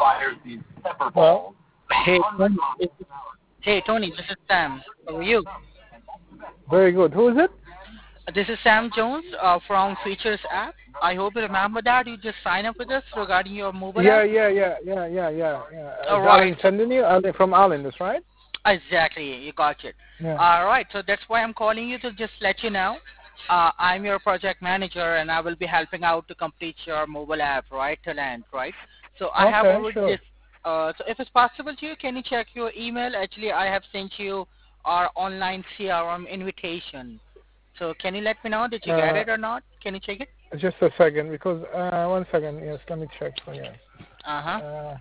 fires these pepper balls. Hey, Tony. Hey, Tony. This is Sam. How are you? Very good. Who is it? This is Sam Jones from Features app. I hope you remember that. You just sign up with us regarding your mobile Yeah, app. Is All right. Alan sending you? From Alan, that's right? Exactly. You got it. Yeah. All right. So that's why I'm calling you to just let you know. I'm your project manager, and I will be helping out to complete your mobile app, right, to land, right? So I have Okay, already sure. just. So if it's possible to you, can you check your email? Actually, I have sent you our online CRM invitation. So can you let me know did you get Uh, it or not? Can you check it? just a second, because 1 second. Yes, let me check for you. Uh-huh. Uh,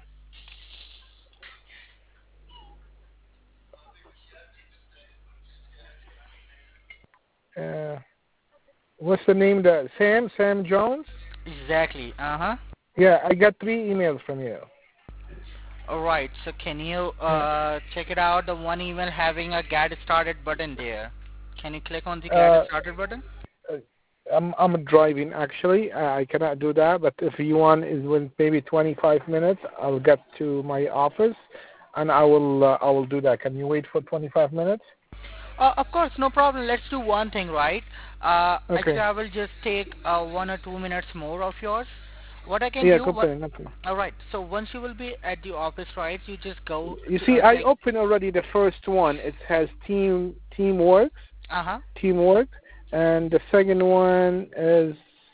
what's the name? Sam Jones. Exactly. Uh-huh. Yeah, I got 3 emails from you. All right. So can you Yeah. check it out? The one email having a get started button there. Can you click on the get Uh, started button? I'm driving actually. I cannot do that. But if you want, is with maybe 25 minutes, I'll get to my office, and I will do that. Can you wait for 25 minutes? Of course, no problem. Let's do one thing, right? Actually, Okay. I will just take 1 or 2 minutes more of yours. What I can Yeah, do, company. all right. So once you will be at the office, right? You just go You to see, I like, opened already the first one. It has teamwork, uh-huh. teamwork, and the second one is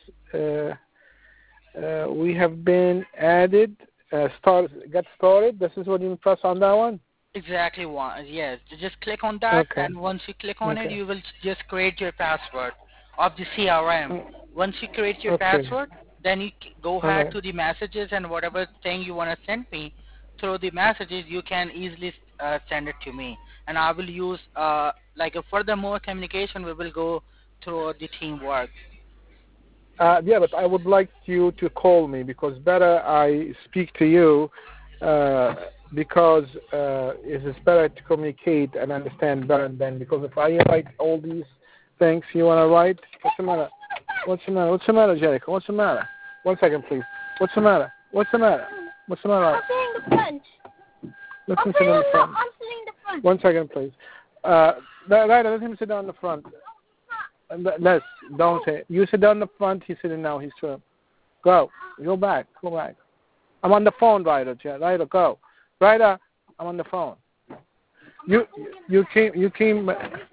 we have been added. Get started. This is what you press on that one. Exactly one. Yes. Just click on that, Okay. and once you click on it, Okay. you will just create your password of the CRM. Once you create your Okay. password, then you go All ahead right. to the messages and whatever thing you want to send me through the messages, you can easily send it to me, and I will use like a furthermore communication. We will go through the teamwork. Yeah, but I would like you to call me, because better I speak to you, because it is better to communicate and understand better than, because if I write all these things you want to write, what's the matter? What's the matter? What's the matter, Jericho? What's the matter? 1 second, please. What's the matter? What's the matter? What's the matter? I'm sitting in the front. Listen to the front. I'm sitting in the front. 1 second, please. Ryder, let him sit down in the front. Les, don't say. You sit down in the front. He's sitting now. He's too. Go. Go back. Go back. I'm on the phone, Ryder. Ryder, go. Ryder, I'm on the phone. You came.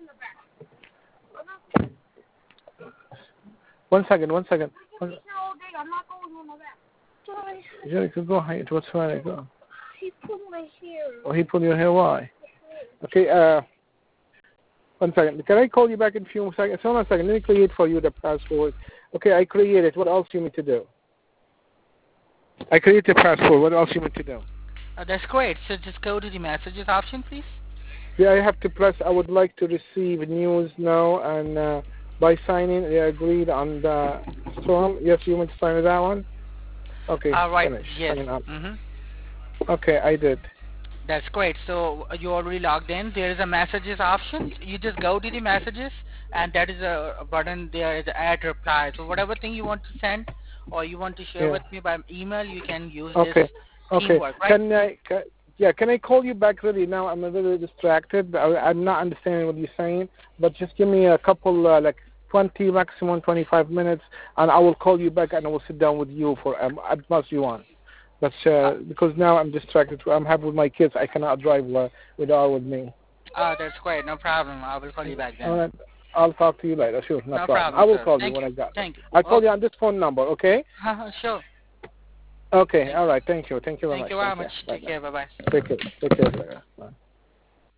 1 second. 1 second. I'm not going on my back. Jericho, go ahead. What's the matter? Go. He pulled my hair. Oh, he pulled your hair. Why? Okay. 1 second. Can I call you back in a few seconds? Hold on a second. Let me create for you the password. Okay, I created. What else do you need to do? I created the password. What else do you need to do? That's great. So just go to the messages option, please. Yeah, I have to press. I would like to receive news now, and by signing, I agreed on the storm. Yes, you want to sign with that one? Okay, All right. finish. Yes. Sign up. Mhm. Okay, I did. That's great. So you already logged in. There is a messages option. You just go to the messages, and that is a button there is add reply. So whatever thing you want to send or you want to share Yeah. with me by email, you can use Okay. this Okay. teamwork, right? Can I call you back really now? I'm a little distracted. I'm not understanding what you're saying, but just give me a couple, like 20, maximum 25 minutes, and I will call you back, and I will sit down with you for as much you want. That's because now I'm distracted. I'm having with my kids. I cannot drive with her with me. That's great. No problem. I will call you back All then. right. I'll talk to you later. Sure, no No problem. problem, I will sir. call you Thank when you. I got it. Thank you. I'll call you Okay. on this phone number, okay? Sure. Okay. Thank, All right. Thank you. Thank you very thank much. you very Take much. care. Take Bye-bye. care. Bye-bye. Take care. Take care. Bye.